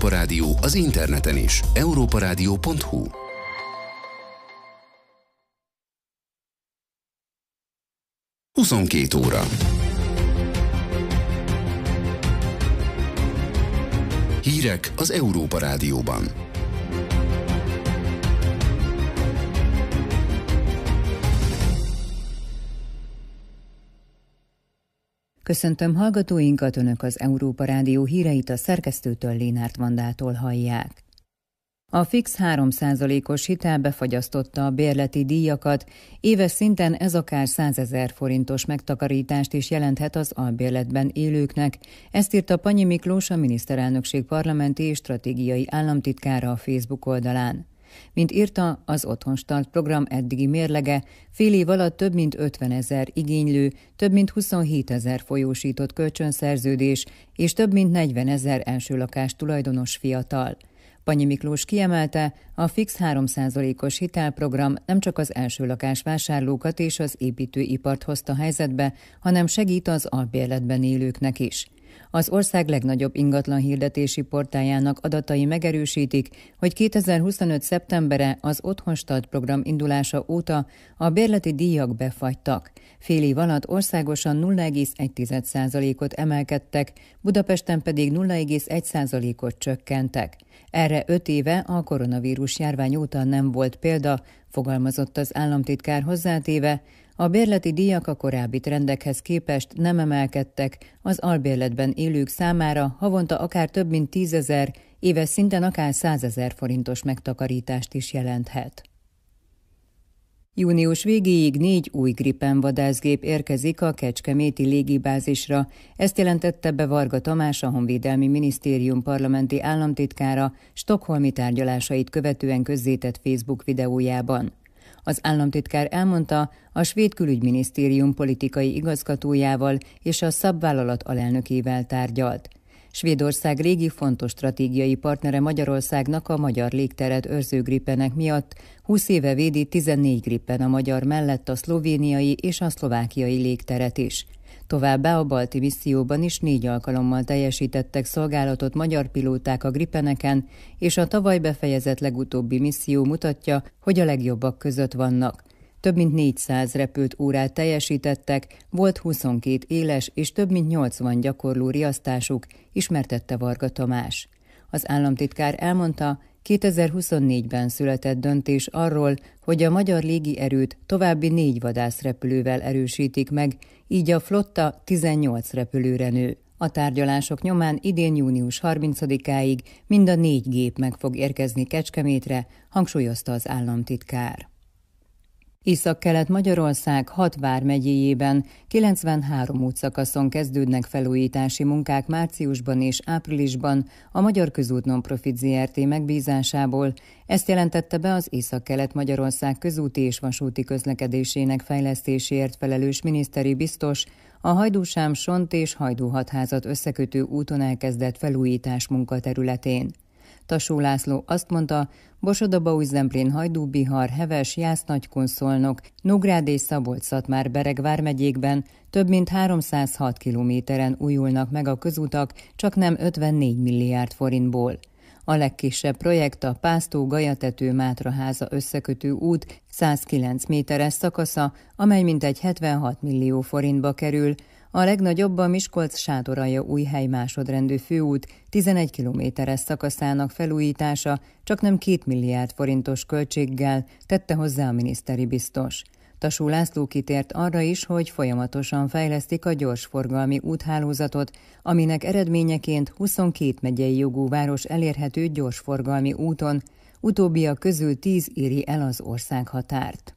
Európa Rádió az interneten is. europaradio.hu. Huszonkettő óra. Hírek az Európa Rádióban. Köszöntöm hallgatóinkat, Önök az Európa Rádió híreit a szerkesztőtől, Lénárt Vandától hallják. A fix 3%-os hitel befagyasztotta a bérleti díjakat, éves szinten ez akár 100 000 forintos megtakarítást is jelenthet az albérletben élőknek. Ezt írta Panyi Miklós, a miniszterelnökség parlamenti és stratégiai államtitkára a Facebook oldalán. Mint írta, az Otthonstart program eddigi mérlege fél év alatt több mint 50 000 igénylő, több mint 27 000 folyósított kölcsönszerződés és több mint 40 000 első lakás tulajdonos fiatal. Panyi Miklós kiemelte, a fix 3%-os hitelprogram nem csak az első lakás vásárlókat és az építőipart hozta helyzetbe, hanem segít az albérletben élőknek is. Az ország legnagyobb ingatlan hirdetési portáljának adatai megerősítik, hogy 2025. szeptembere az Otthonstart program indulása óta a bérleti díjak befagytak. Fél év alatt országosan 0,1%-ot emelkedtek, Budapesten pedig 0,1%-ot csökkentek. Erre 5 éve a koronavírus járvány óta nem volt példa, fogalmazott az államtitkár hozzátéve, a bérleti díjak a korábbi trendekhez képest nem emelkedtek, az albérletben élők számára havonta akár több mint 10 000, éves szinten akár 100 000 forintos megtakarítást is jelenthet. Június végéig 4 új Gripen vadászgép érkezik a kecskeméti légibázisra. Ezt jelentette be Varga Tamás, a Honvédelmi Minisztérium parlamenti államtitkára stockholmi tárgyalásait követően közzétett Facebook videójában. Az államtitkár elmondta, a svéd külügyminisztérium politikai igazgatójával és a szabvállalat alelnökével tárgyalt. Svédország régi fontos stratégiai partnere Magyarországnak a magyar légteret őrző Gripenek miatt 20 éve védi 14 Gripen a magyar mellett a szlovéniai és a szlovákiai légteret is. Továbbá a balti misszióban is 4 alkalommal teljesítettek szolgálatot magyar pilóták a Gripeneken, és a tavaly befejezett legutóbbi misszió mutatja, hogy a legjobbak között vannak. Több mint 400 repült órát teljesítettek, volt 22 éles és több mint 80 gyakorló riasztásuk, ismertette Varga Tamás. Az államtitkár elmondta, 2024-ben született döntés arról, hogy a magyar légierőt további 4 vadászrepülővel erősítik meg, így a flotta 18 repülőre nő. A tárgyalások nyomán idén június 30-áig mind a 4 gép meg fog érkezni Kecskemétre, hangsúlyozta az államtitkár. Észak-Kelet-Magyarország 6 vármegyéjében 93 útszakaszon kezdődnek felújítási munkák márciusban és áprilisban a Magyar Közút Non-Profit Zrt. Megbízásából. Ezt jelentette be az Észak-Kelet-Magyarország közúti és vasúti közlekedésének fejlesztéséért felelős miniszteri biztos a Hajdú-Sám-Sont és Hajdú-Hatházat összekötő úton elkezdett felújítás munkaterületén. Tassó László azt mondta, Borsod-Abaúj-Zemplén, Hajdú-Bihar, Heves, Jász-Nagykun-Szolnok, Nógrád és Szabolcs-Szatmár-Bereg vármegyékben több mint 306 kilométeren újulnak meg a közutak, csak nem 54 milliárd forintból. A legkisebb projekt a Pásztó-Gajatető-Mátraháza összekötő út 109 méteres szakasza, amely mintegy 76 millió forintba kerül. A legnagyobb a Miskolc-Sátoralja-Újhely másodrendű főút 11 kilométeres szakaszának felújítása csaknem 2 milliárd forintos költséggel, tette hozzá a miniszteri biztos. Tassó László kitért arra is, hogy folyamatosan fejlesztik a gyorsforgalmi úthálózatot, aminek eredményeként 22 megyei jogú város elérhető gyorsforgalmi úton, utóbbiak közül 10 éri el az országhatárt.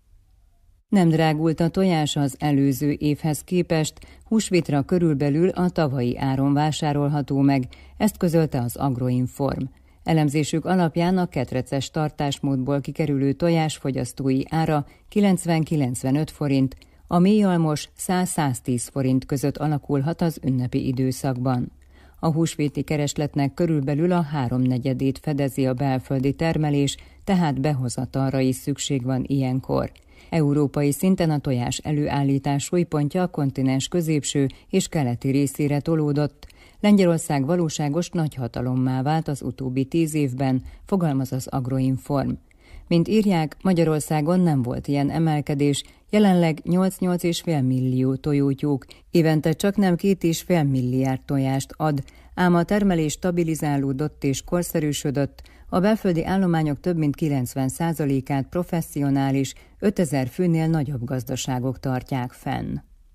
Nem drágult a tojás az előző évhez képest, húsvétra körülbelül a tavalyi áron vásárolható meg, ezt közölte az Agroinform. Elemzésük alapján a ketreces tartásmódból kikerülő tojás fogyasztói ára 90-95 forint, a mélyalmos 100-110 forint között alakulhat az ünnepi időszakban. A húsvéti keresletnek körülbelül a 3/4-ét fedezi a belföldi termelés, tehát behozatalra is szükség van ilyenkor. Európai szinten a tojás előállítás súlypontja a kontinens középső és keleti részére tolódott. Lengyelország valóságos nagyhatalommá vált az utóbbi 10 évben, fogalmaz az Agroinform. Mint írják, Magyarországon nem volt ilyen emelkedés, jelenleg 8-8,5 millió tojótyúk, évente csaknem 2,5 milliárd tojást ad, ám a termelés stabilizálódott és korszerűsödött, a belföldi állományok több mint 90%-át professzionális, 5000 főnél nagyobb gazdaságok tartják fenn.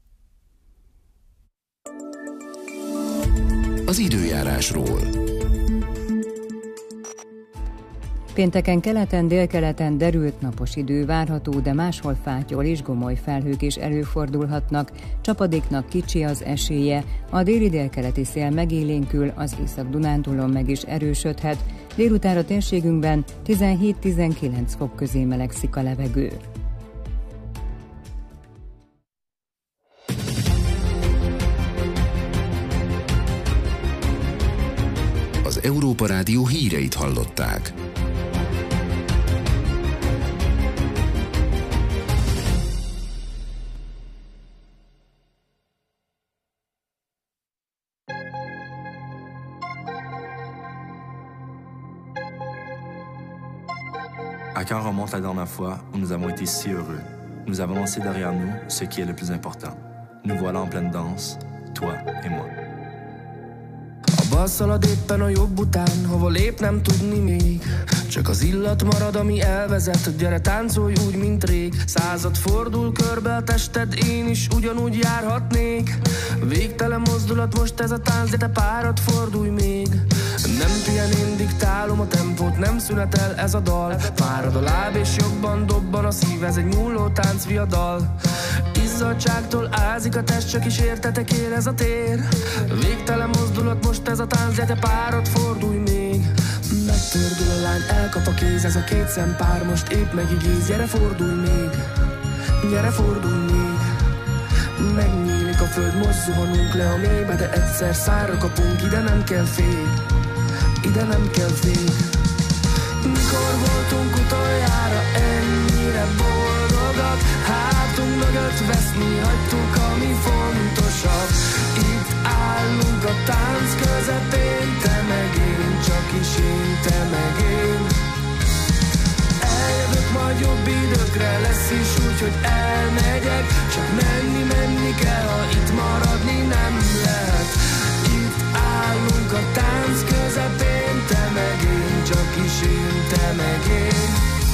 Az időjárásról. Pénteken keleten, délkeleten derült napos idő várható, de máshol fátyol és gomoly felhők is előfordulhatnak, csapadéknak kicsi az esélye, a déli-délkeleti szél megélénkül, az Észak-Dunántúlon meg is erősödhet, délutánra térségünkben 17-19 fok közé melegszik a levegő. Az Európa Rádió híreit hallották. À quand remonte la dernière fois où nous avons été si heureux? Nous avons laissé derrière nous ce qui est le plus important. Nous voilà en pleine danse, toi et moi. A bal szalad éppen a jobb után, hova lép nem tudni még. Csak az illat marad, ami elvezet, gyere táncolj úgy, mint rég. Század fordul körbe a tested, én is ugyanúgy járhatnék. Végtelen mozdulat most ez a tánc, de te párat fordulj még. Nem pihen, én diktálom a tempót, nem szünetel ez a dal. Fárad a láb és jobban dobban a szív, ez egy múló tánc viadal. Izzadságtól ázik a test, csak is értetek ér ez a tér. Végtelen mozdulat most ez a tánc, de te párat fordulj még. Megtördül a lány, elkap a kéz, ez a két szempár most épp megigéz. Gyere fordulj még, gyere fordulj még. Megnyílik a föld, most zuhanunk le a mélybe, de egyszer szárra kapunk, ide nem kell fék, ide nem kell fék. Mikor voltunk utoljára ennyire boldogak, hátunk mögött veszni hagytuk, ami fontosabb. Itt állunk a tánc közepén, te meg én, csak is én, te meg én. Eljövök majd jobb időkre, lesz is úgy, hogy elmegyek. Csak menni kell, ha itt maradni nem lehet. Itt állunk a tánc közepén, te meg én, csak is én, te meg én.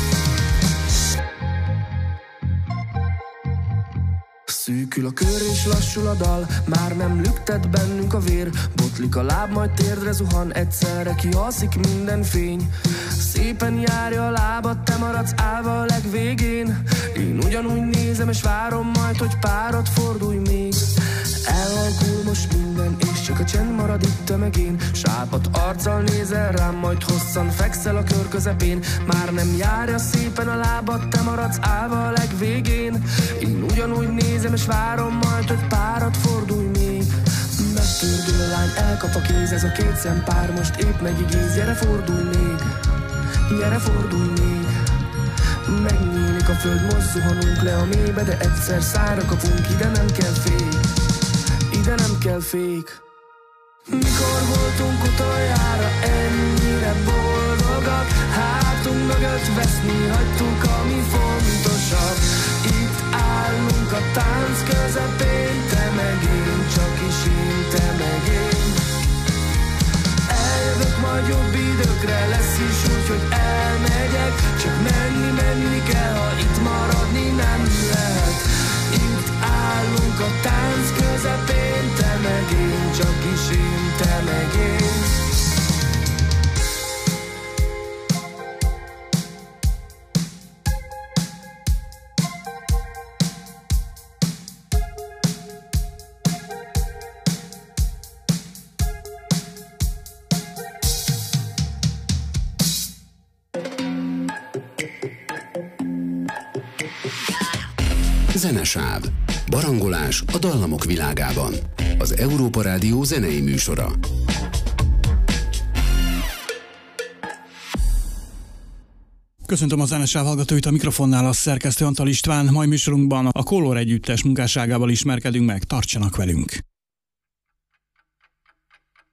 Szűkül a kör és lassul a dal, már nem lüktet bennünk a vér. Botlik a láb, majd térdre zuhan, egyszerre kialszik minden fény. Szépen járja a lábad, te maradsz állva a legvégén. Én ugyanúgy nézem és várom majd, hogy párat fordulj még. Elhalkul most minden, és csak a csend marad itt tömegén. Sápadt arccal nézel rám, majd hosszan fekszel a kör közepén. Már nem járja szépen a lábad, te maradsz állva a legvégén. Én ugyanúgy nézem és várom majd, hogy párat fordulj még. Megtördül a lány, elkap a kéz, ez a két szempár most épp megigéz. Gyere fordulj még, gyere fordulj még. Megnyílik a föld, most zuhanunk le a mélybe, de egyszer szárra kapunk, ide nem kell fék, ide nem kell fék. Mikor voltunk utoljára ennyire boldogak, hátunk mögött veszni hagytuk, ami fontosabb. Itt állunk a tánc közepén, te meg én, csak is én, te meg én. Eljövök majd jobb időkre, lesz is úgy, hogy elmegyek. Csak menni kell, ha itt maradni nem lehet. Itt állunk a tánc közepén, te meg én, csak is én, te meg én. Zenesáv. Barangolás a dallamok világában. Az Európa Rádió zenei műsora. Köszöntöm a Zenesáv hallgatóit, a mikrofonnál a szerkesztő Antal István. Mai műsorunkban a Color együttes munkásságával ismerkedünk meg. Tartsanak velünk!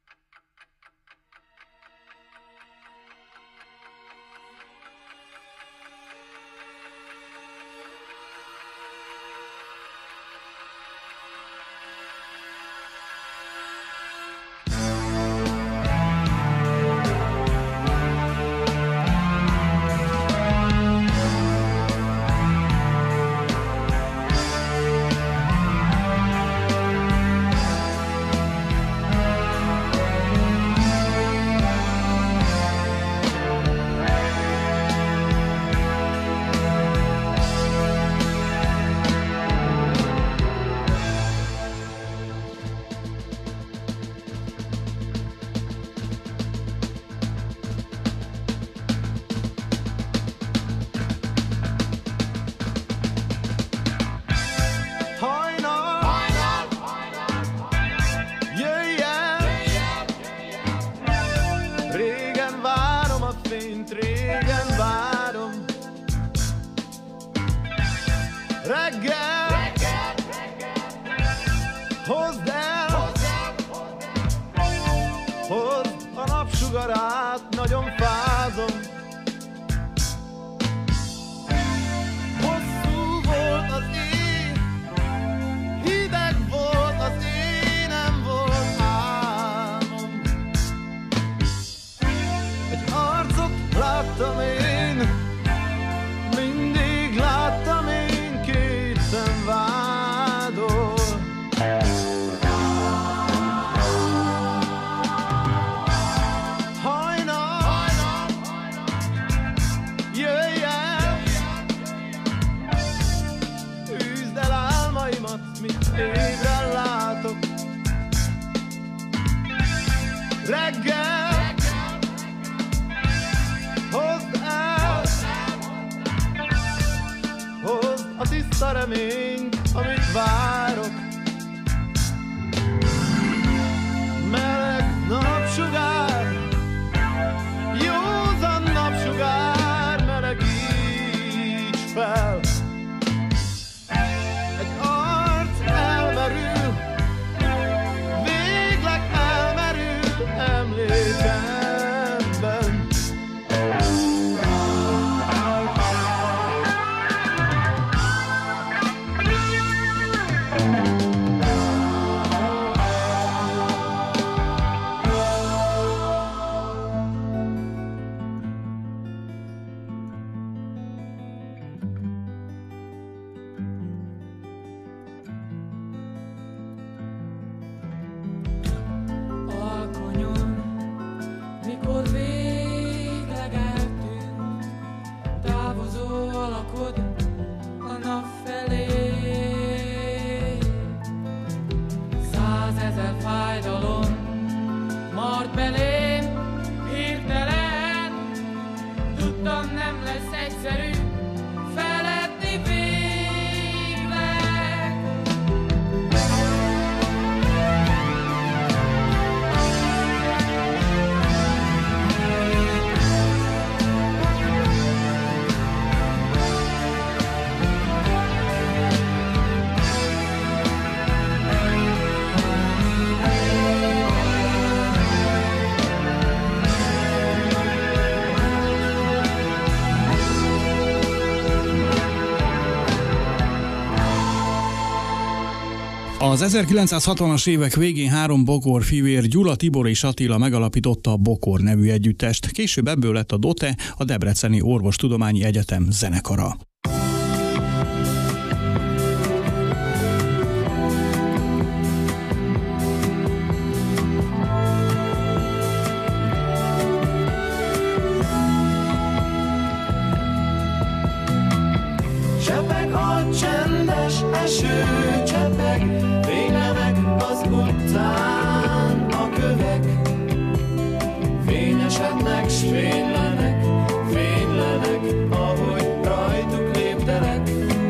hozd el, hozd a napsugarát, nagyon fázom. Hosszú volt az éj, hideg volt az éj, nem volt álmom. Egy arcot láttam én, mindig láttam én, két szem vádol. Hajnal, jöjj el, üzd el álmaimat, mit ébren látok. Reggel, hozd el, hozd a tiszta reményt, amit várok. Meleg napsugár, józan napsugár, melegíts fel. Egy arc elmerül, végleg elmerül emlékemben. Alkonyon, mikor végleg eltűnt, távozó alakod a nap felé. 100 000 fájdalom mart belém hirtelen, tudtam nem lesz egyszerű feledni végleg. Az 1960-as évek végén 3 Bokor fivér, Gyula, Tibor és Attila megalapította a Bokor nevű együttest. Később ebből lett a Dote, a Debreceni Orvostudományi Egyetem zenekara. Csepeg a csendes eső, csepeg, fénylenek az utcán a kövek. Fényesednek, s fénylenek, fénylenek, ahogy rajtuk léptelek.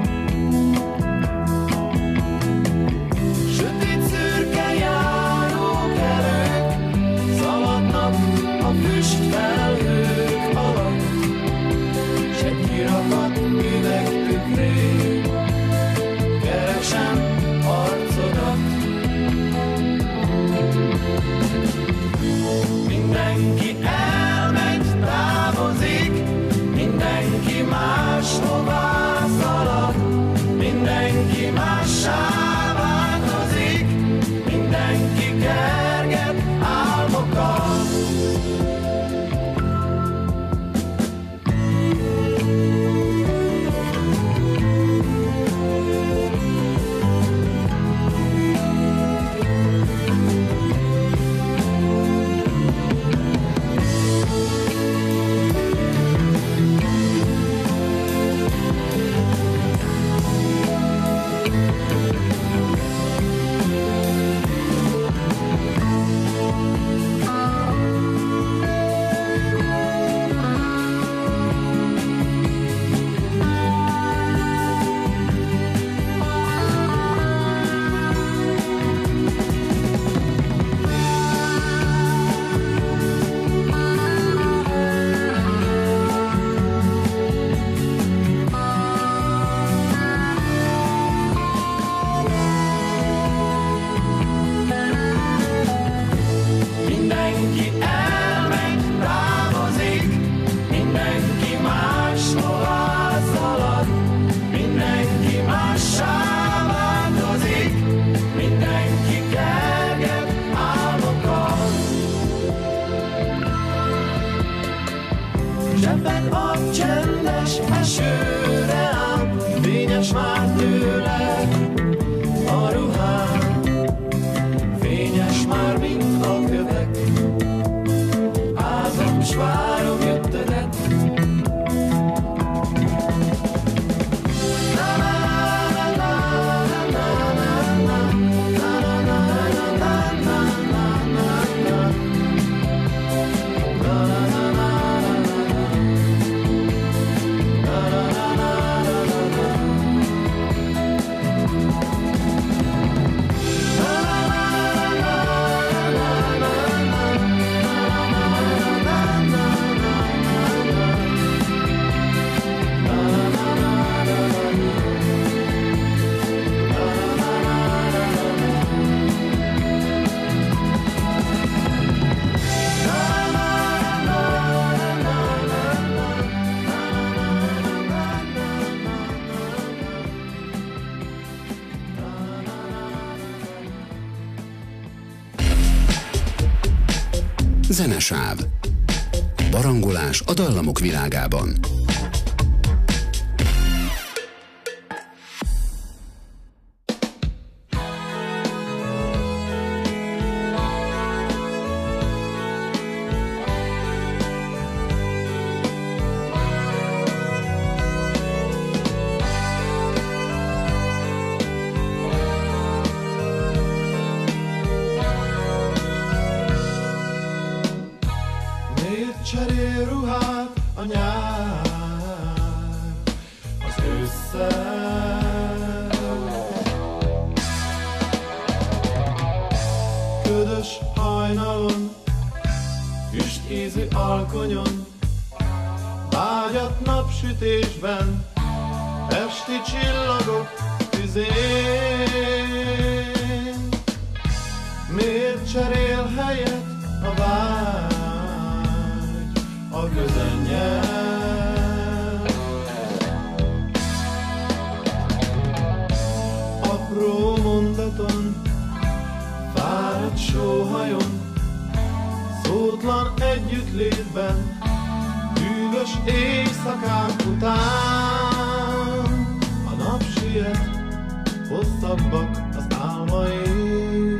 Sötét szürke járókelők szaladnak a füstfelhők alatt, s egy kirakat üvegtükrén keresem arcodat. Mindenki elmegy, távozik, mindenki máshová szalad, mindenki mássá változik, mindenki kerget álmokat. Zenesáv. Barangolás a dallamok világában. Cserél ruhát a nyár az ősszel. Ködös hajnalon, füstízű alkonyon, vágyat napsütésben, esti csillagok tüzén. Miért cserél helyet a vágy a közönnyel? Apró mondaton, fáradt sóhajon, szótlan együttlétben, bűvös éjszakák után a nap siet, hosszabbak az álmaink.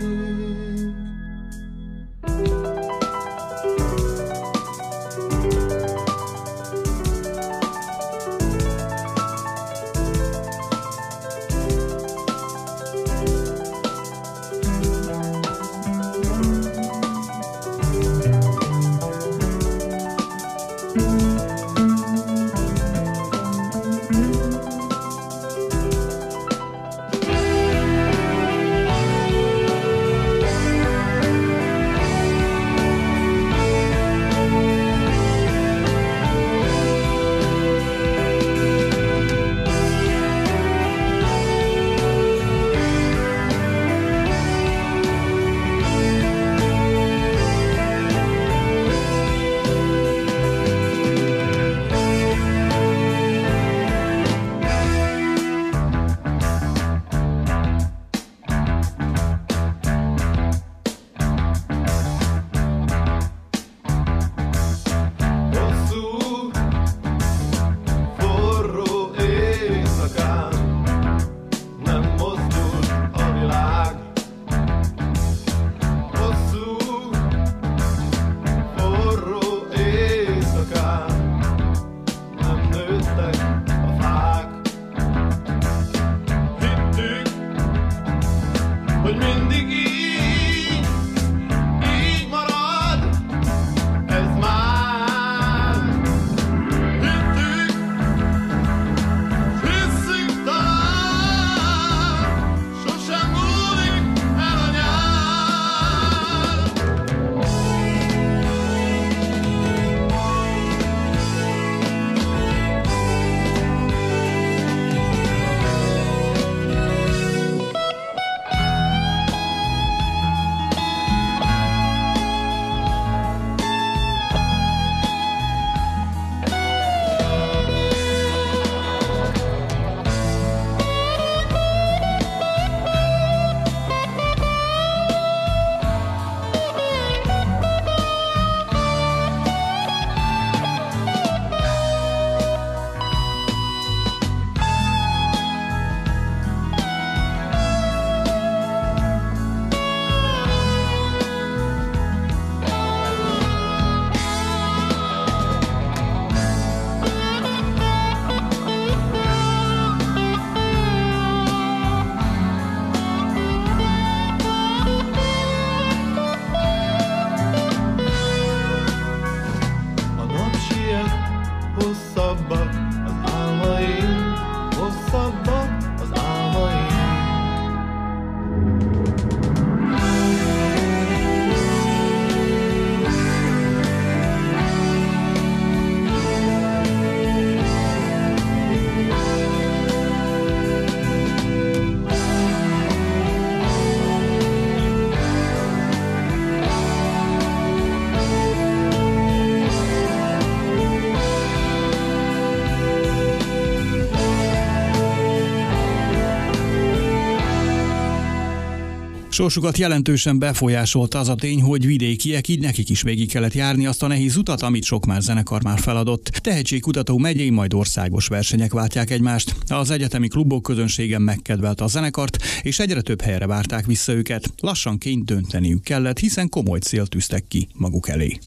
Sorsukat jelentősen befolyásolta az a tény, hogy vidékiek, így nekik is végig kellett járni azt a nehéz utat, amit sok más zenekar már feladott. Tehetségkutató megyei, majd országos versenyek váltják egymást. Az egyetemi klubok közönsége megkedvelte a zenekart, és egyre több helyre várták vissza őket. Lassanként dönteniük kellett, hiszen komoly célt tűztek ki maguk elé.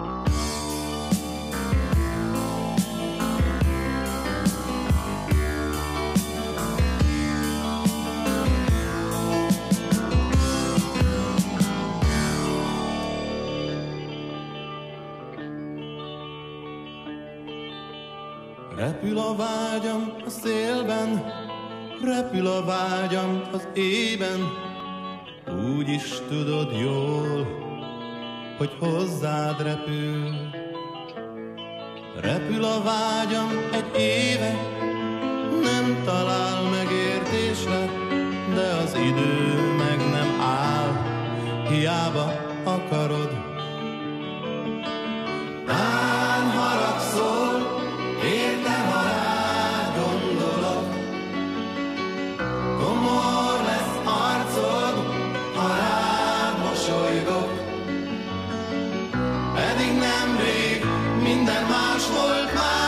Repül a vágyam a szélben, repül a vágyam az ében, úgy is tudod jól, hogy hozzád repül. Repül a vágyam egy éve, nem talál megértésre, de az idő meg nem áll, hiába akarod. Tán haragszol, értem, ha rád gondolok, komor lesz arcod, ha rád mosolygok. Pedig nemrég minden más volt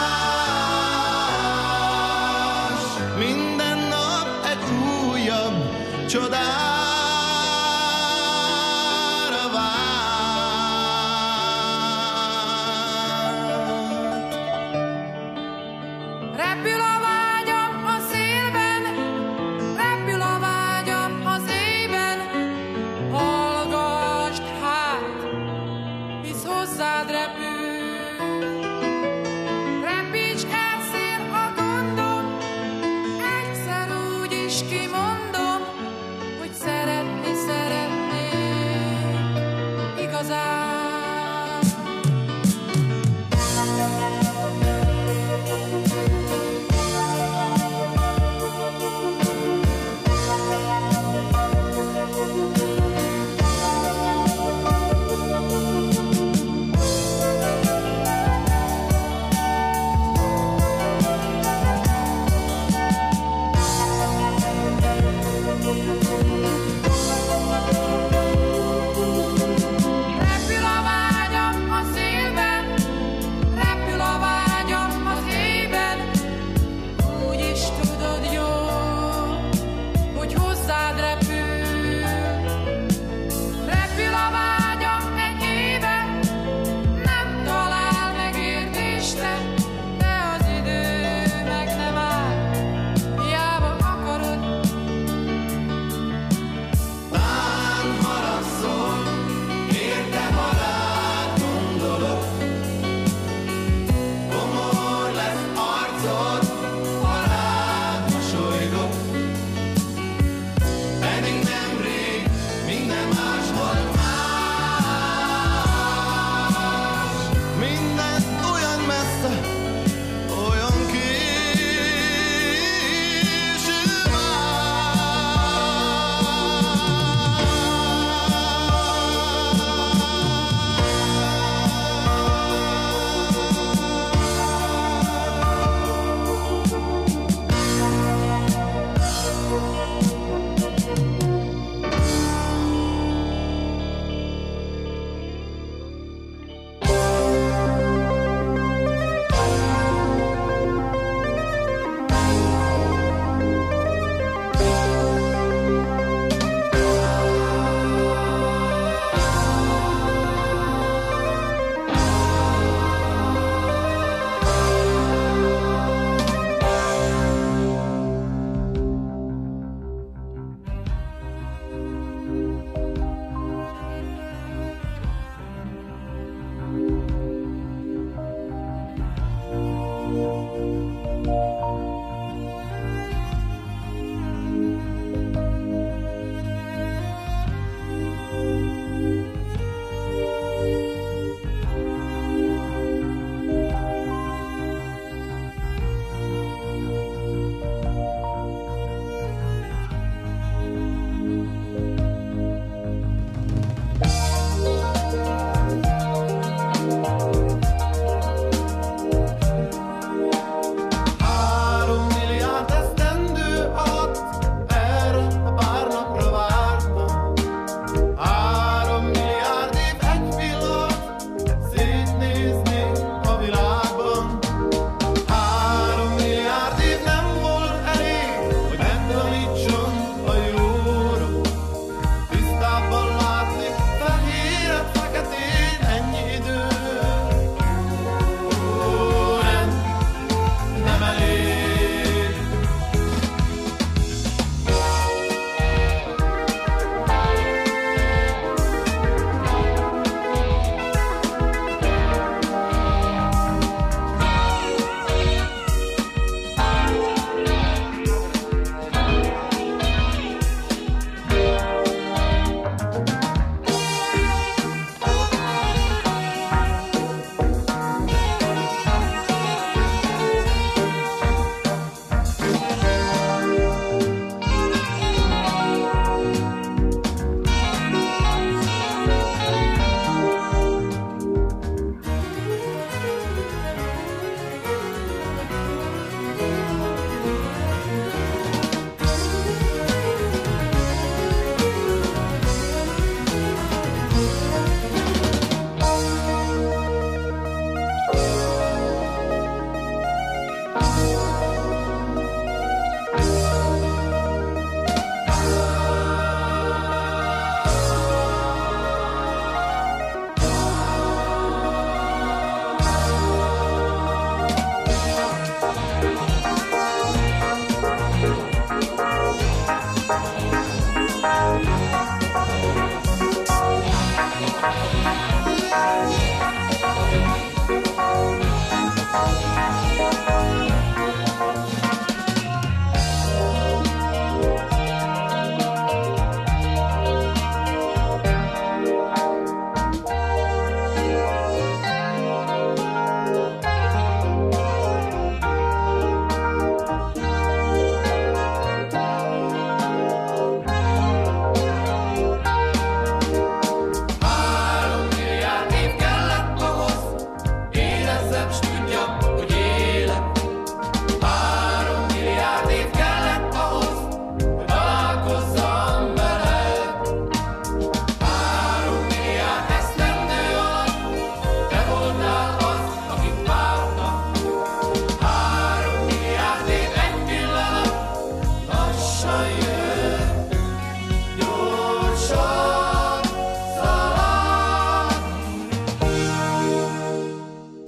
más, minden nap egy újabb csodára várt. Repül a vágyam a szélben, repül a vágyam az ében. Hallgasd hát, hisz hozzád repül. Repíts elszér a gondom, egyszer úgy is kimondom, hogy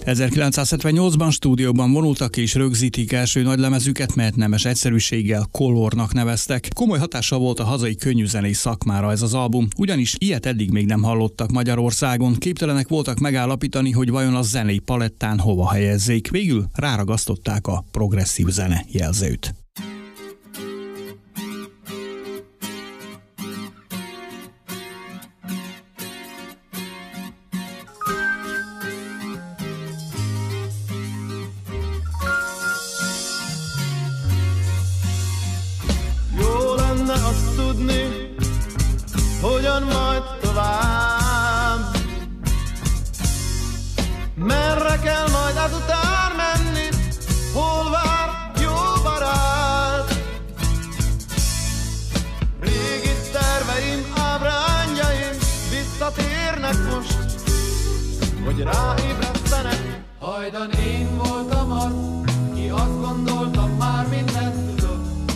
1978-ban stúdióban vonultak és rögzítik első nagylemezüket, melyet nemes egyszerűséggel Colornak neveztek. Komoly hatással volt a hazai könnyűzenei szakmára ez az album, ugyanis ilyet eddig még nem hallottak Magyarországon. Képtelenek voltak megállapítani, hogy vajon a zenei palettán hova helyezzék. Végül ráragasztották a progresszív zene jelzőt. Azt tudni, hogyan majd tovább. Merre kell majd ezután menni, hol vár jó barát. Régi terveim, ábrányjaim visszatérnek most, hogy ráébresztenek. Hajdan én voltam az, ki azt gondoltam, már mindent tudok.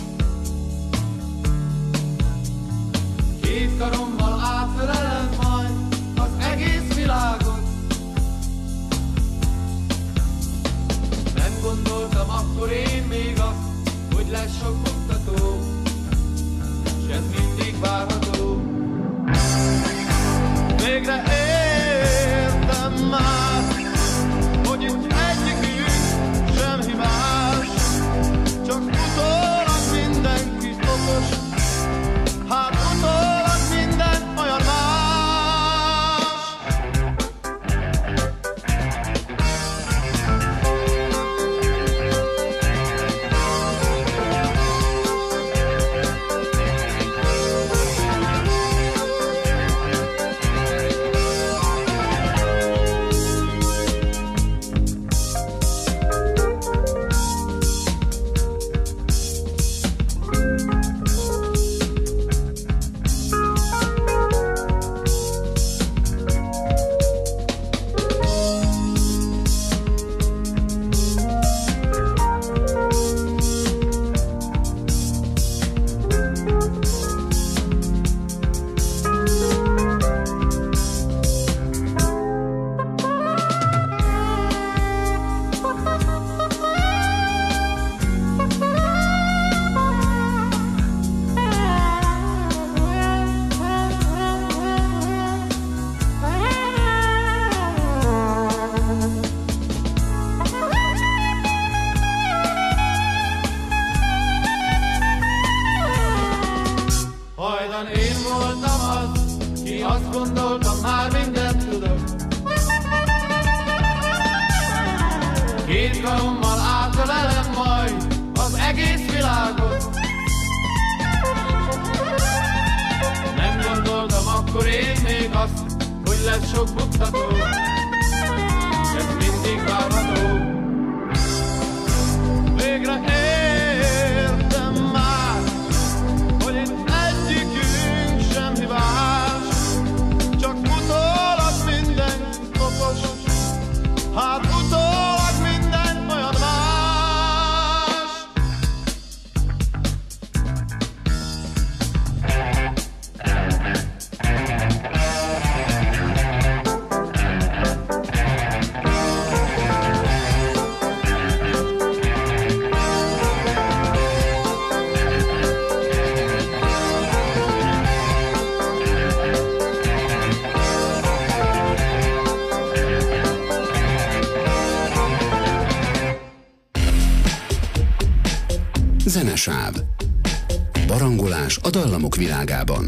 Két karommal átölelem majd az egész világot. Nem gondoltam akkor én még azt, hogy lesz sok oktató, s ez mindig várható. Végre értem már, hogy itt egyikünk sem hibás, csak utólag mindenki okos. Hát utólag minden olyan más. Két karommal átölelem majd az egész világot. Nem gondoltam akkor én még azt, hogy lesz sok buktató, ez mindig várható. Végre értem már, hogy itt egyikünk sem hibás, csak utólag minden okos. Hát utólag minden olyan más. Zenesáv. Barangolás a dallamok világában.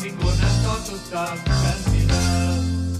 amikor nem tartottál semmivel.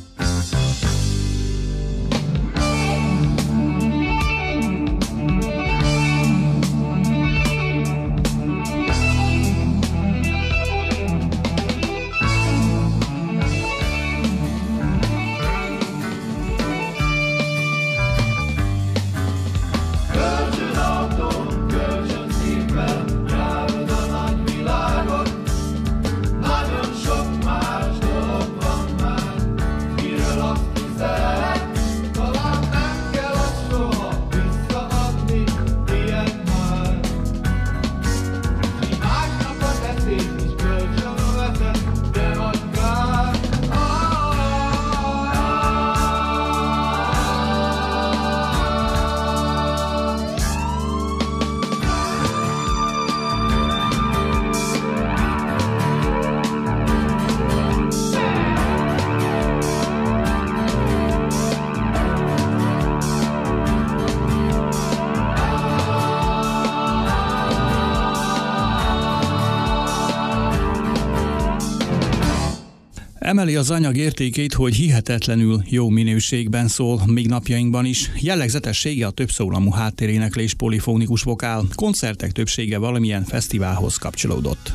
Emeli az anyag értékét, hogy hihetetlenül jó minőségben szól, még napjainkban is. Jellegzetessége a többszólamú háttéréneklés polifónikus vokál, koncertek többsége valamilyen fesztiválhoz kapcsolódott.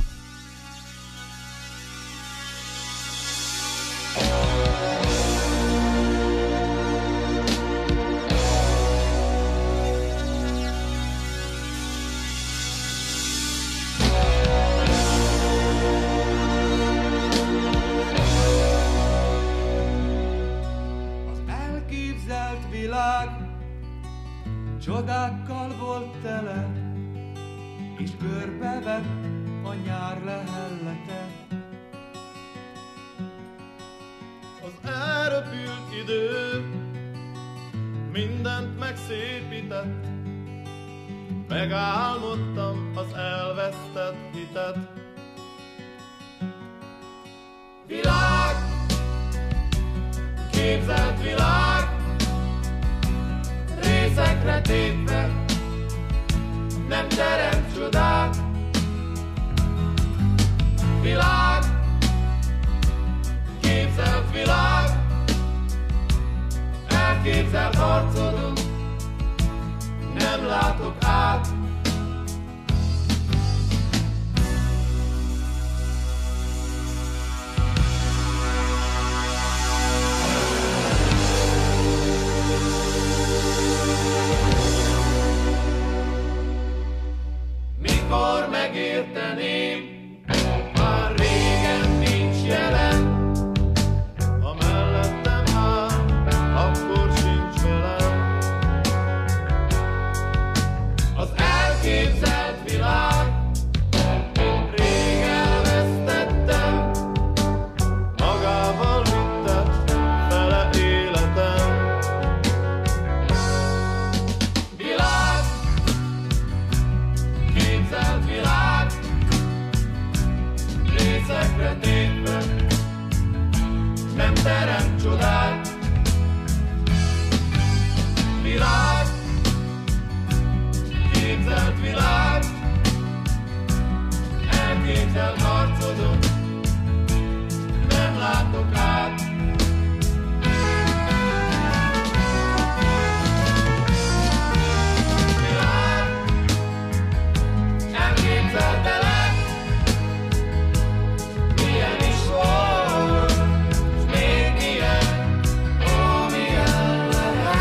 Csodákkal volt tele, és körbevett a nyár lehellete. Az elröpült idő mindent megszépített, megálmodtam az elvesztett hitet. Világ, képzelt világ, részekre tépve, nem teremt csodát. Világ, képzelt világ, elképzelt arcodon, nem látok át. Mikor megérteném, már régen nincs jelen, ha mellettem áll, akkor sincs velem. Az elképzelt világ, mint rég elvesztettem, magával vitte fele életem. Világ, képzelt világ, részekre tépve, nem teremt csodát. Világ, képzelt világ, elképzelt arcodon, nem látok át. Elképzeltelek, milyen is volt, s még milyen, ó, milyen lehet.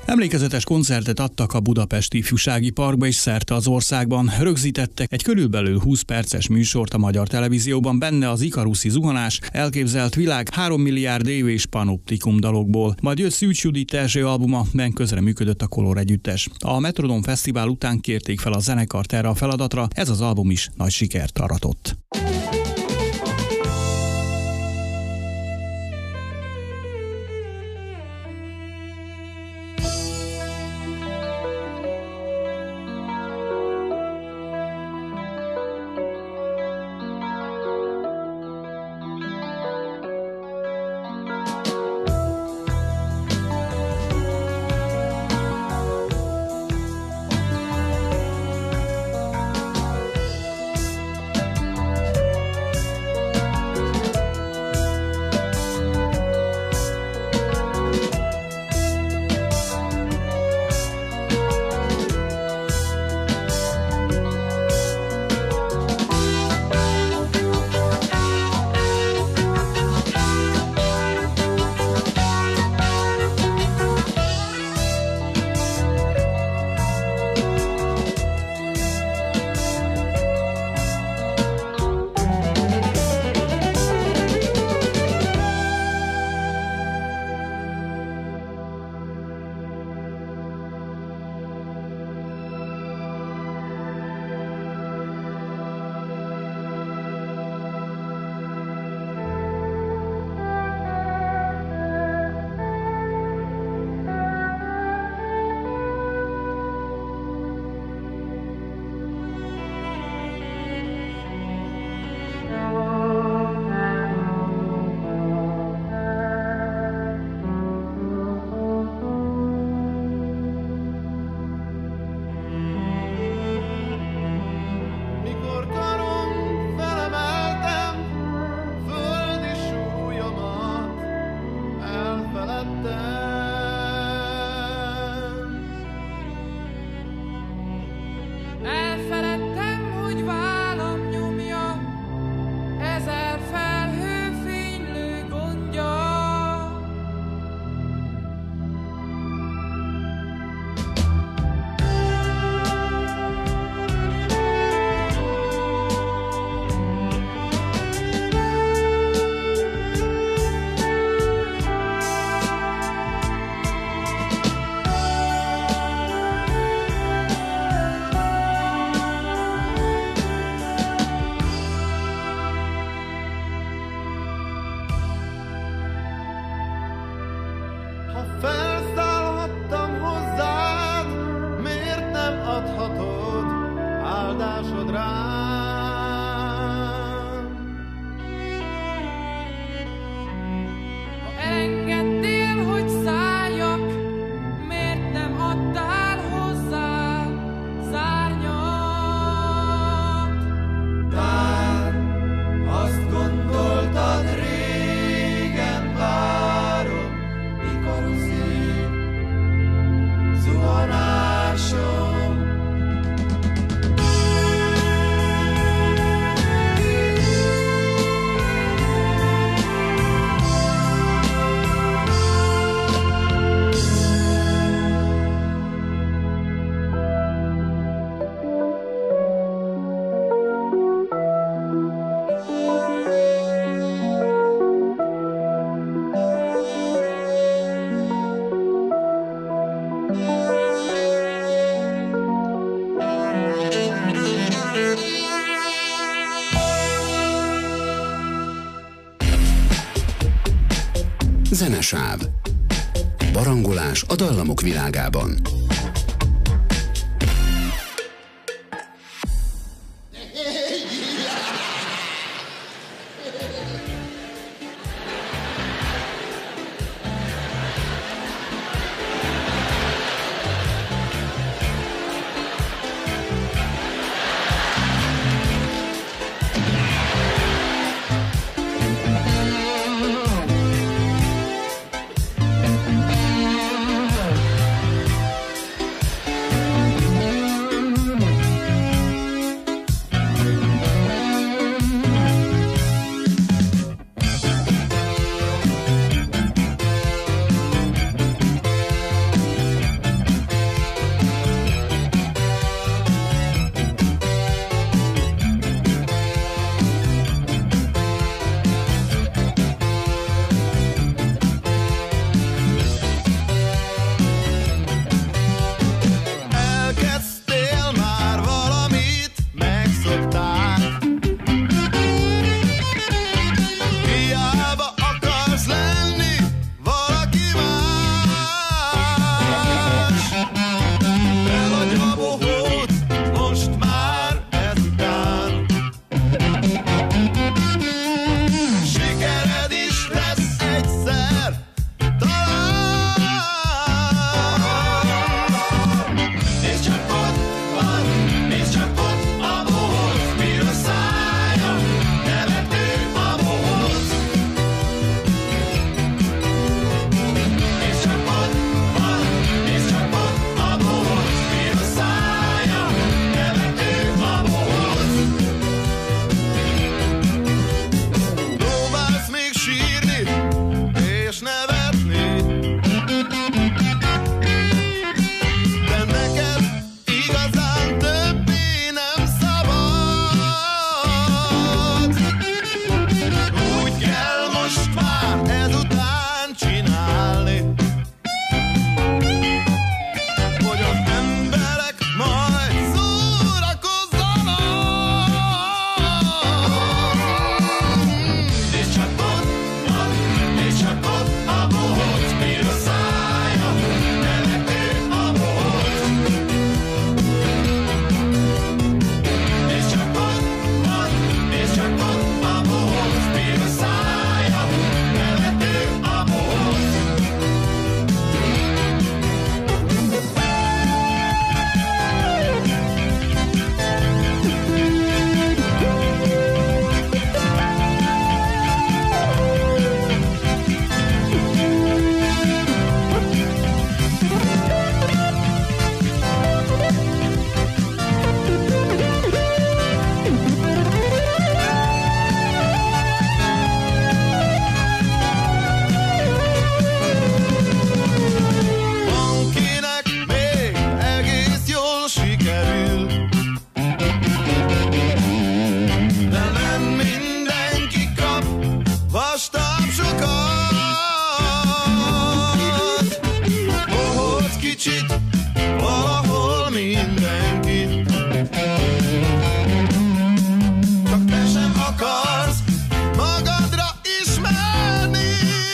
Emlékezetes koncertet adtak a Budapesti Ifjúsági Parkba és szerte az országban. Rögzítettek egy körülbelül 20 perces műsort a Magyar Televízióban, benne az ikaruszi zuhanás, elképzelt világ, 3 milliárd év és panoptikum dalokból. Majd jött Szűcs Judit első albuma, men közreműködött a Color együttes. A Metrodom Fesztivál után kérték fel a zenekart erre a feladatra, ez az album is nagy sikert aratott. Zenesáv. Barangolás a dallamok világában. kicsit, valahol mindenkit. Csak te sem akarsz magadra ismerni.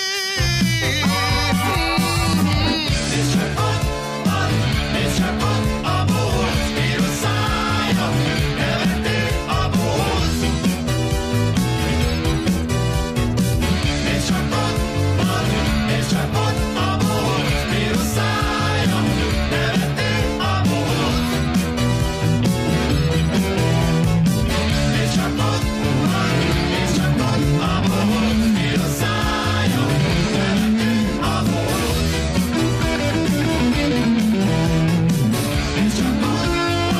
És csak ott a bolt, ír a szája, nevették a bolt. És csak ott a bolt, ír a szája, nevették a bolt. És csak ott a bolt, ír a szája, nevették a bolt. És csak ott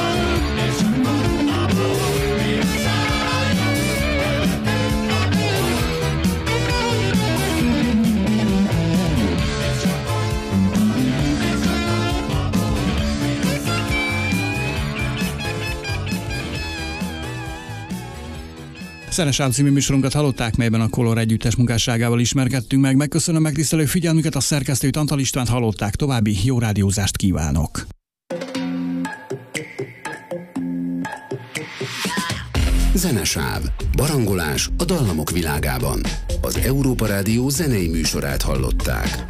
a bolt, ír a szája, nevették a Szenes Ám című műsorunkat hallották, melyben a Color együttes munkásságával ismerkedtünk meg. Megköszönöm megtisztelő figyelmüket, a szerkesztőt, Antal Istvánt hallották, további jó rádiózást kívánok. Zenesáv, barangolás a dallamok világában. Az Európa Rádió zenei műsorát hallották.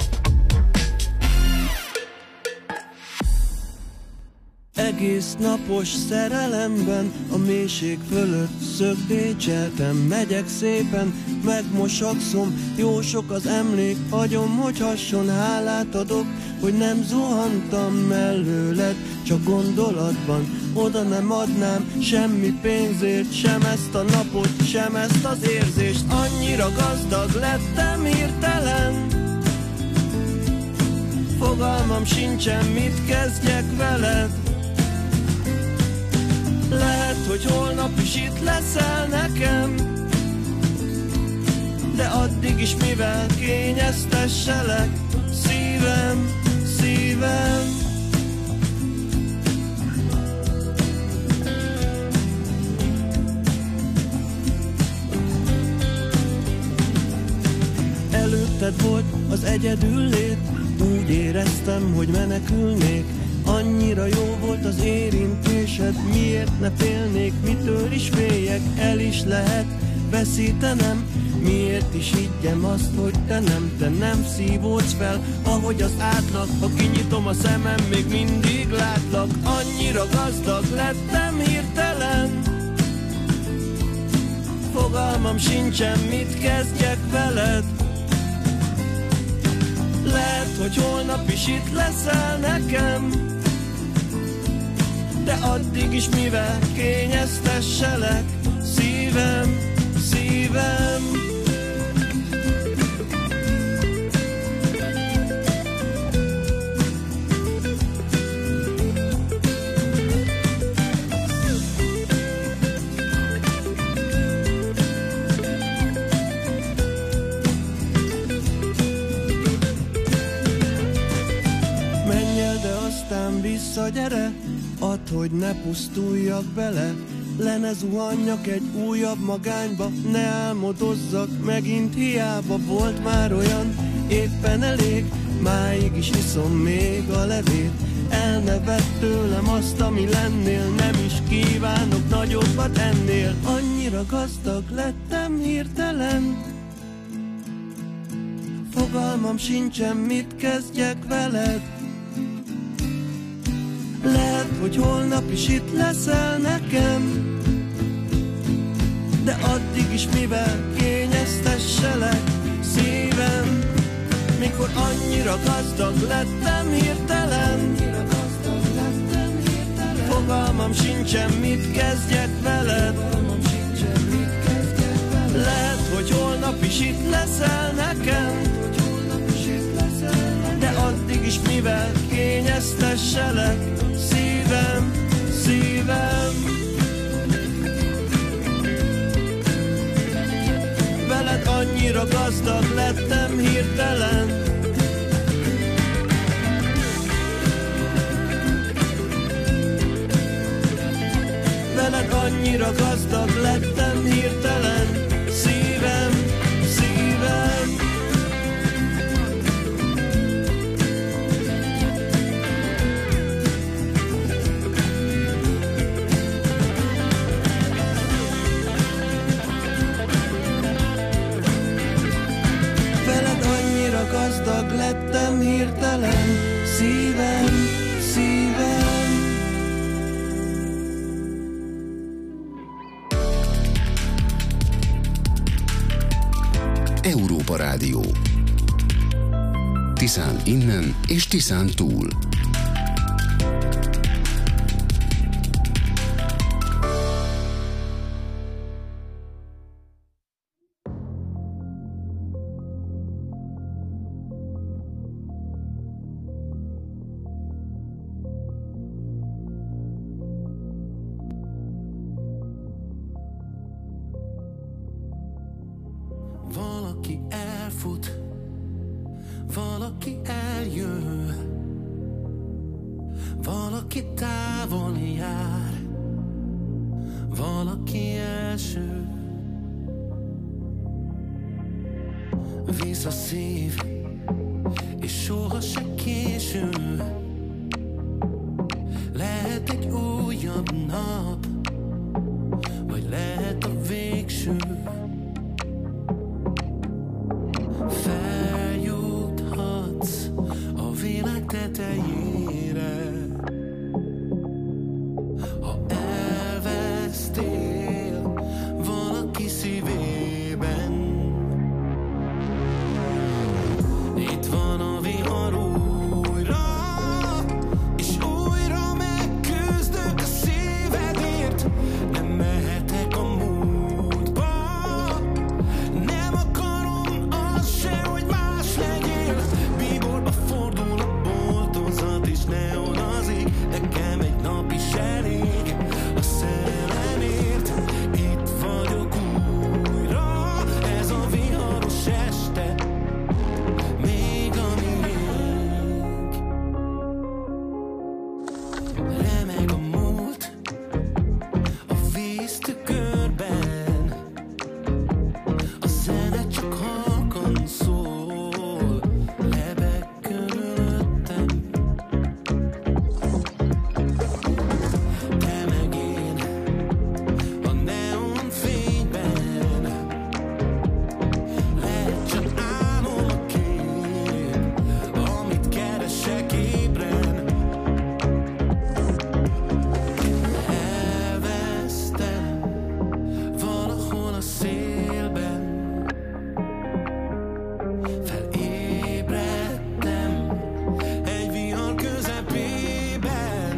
Egész napos szerelemben a mélység fölött szögdécseltem. Megyek szépen, megmosakszom, jó sok az emlék, hagyom, hogy hasson, hálát adok, hogy nem zuhantam mellőled, csak gondolatban oda nem adnám semmi pénzért, sem ezt a napot, sem ezt az érzést. Annyira gazdag lettem hirtelen, fogalmam sincsen, mit kezdjek veled. Lehet, hogy holnap is itt leszel nekem, de addig is mivel kényeztesselek, szívem, szívem. Előtted volt az egyedüllét, úgy éreztem, hogy menekülnék. Annyira jó volt az érintésed, miért ne félnék, mitől is féljek, el is lehet veszítenem. Miért is higgyem azt, hogy te nem szívódsz fel, ahogy az átlag, ha kinyitom a szemem, még mindig látlak. Annyira gazdag lettem hirtelen, fogalmam sincsen, mit kezdjek veled. Lehet, hogy holnap is itt leszel nekem, de addig is mivel kényeztesselek, szívem, szívem. Visszagyere, add, hogy ne pusztuljak bele, le ne zuhanjak egy újabb magányba, ne álmodozzak megint, hiába volt már olyan, éppen elég, máig is iszom még a levét. El ne vedd tőlem azt, ami lennél, nem is kívánok nagyobbat ennél. Annyira gazdag lettem hirtelen, fogalmam sincsen, mit kezdjek veled. Lehet, hogy holnap is itt leszel nekem, de addig is mivel kényeztesselek, szívem. Mikor annyira gazdag lettem hirtelen, fogalmam sincsen, mit kezdjek veled. Lehet, hogy holnap is itt leszel nekem, de addig is mivel kényeztesselek, szívem, szívem. Veled annyira gazdag lettem hirtelen, veled annyira gazdag lettem hirtelen, szívem, szívem. Rádió. Tiszán innen és Tiszán túl. Valaki elfut, valaki eljön, valaki távol jár, valaki első. Visz a szív, és soha se késő. Lehet egy újabb nap, vagy lehet a végső. Feljuthatsz a világ tetejére, ha elvesztél valaki szívében. Itt van a vihar újra, és újra megküzdök a szívedért. Nem mehetek a múltba, nem akarom azt se, hogy más legyél. Bíborba fordul a boltozat, és neon az ég. Nekem egy nap is elég a szerelemért. Itt vagyok újra, ez a viharos este, még a miénk. Remeg a múlt a víztükörben, a zene csak halkan szól, lebeg körülöttem. Te meg én a neon fényben, lehet csak álmom a kép, amit keresek ébren. Elvesztem valahol a szélben, felébredtem egy vihar közepében.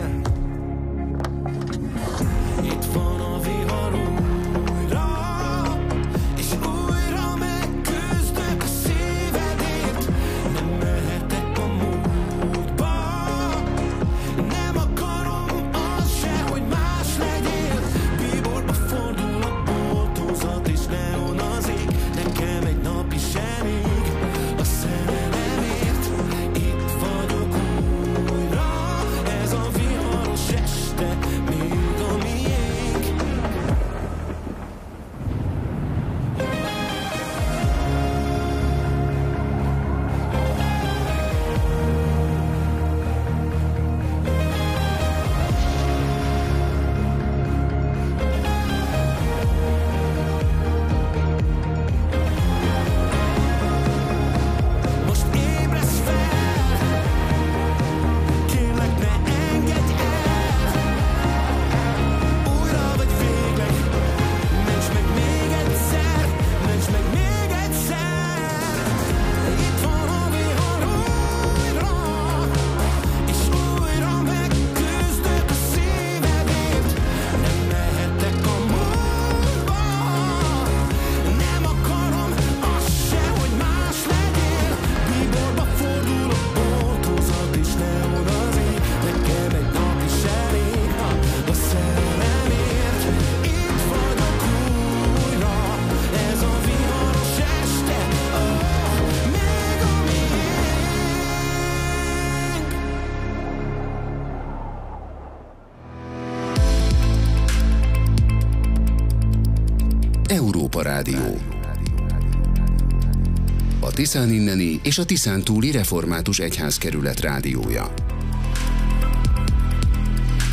Itt van a vihar újra, és újra megküzdök a szívedért. Nem mehetek a múltba, nem akarom azt se, hogy más legyél. Bíborba fordul a boltozat, és neon az ég. Nekem egy nap is elég a szerelemért. Itt vagyok újra, ez a viharos este, még a miénk. Most ébredsz fel, kérlek ne engedj el. Újra vagy végleg, ments meg még egyszer, ments meg még egyszer. Itt van a vihar újra, és újra megküzdök a szívedért. Nem mehetek a múltba, nem akarom azt se, hogy más legyél. Bíborba fordul a boltozat, és neon az ég. Nekem egy nap is elég a szerelemért. Itt vagyok újra, ez a viharos este, még a miénk. Európa Rádió. A Tiszán inneni és a Tiszán túli református egyházkerület rádiója.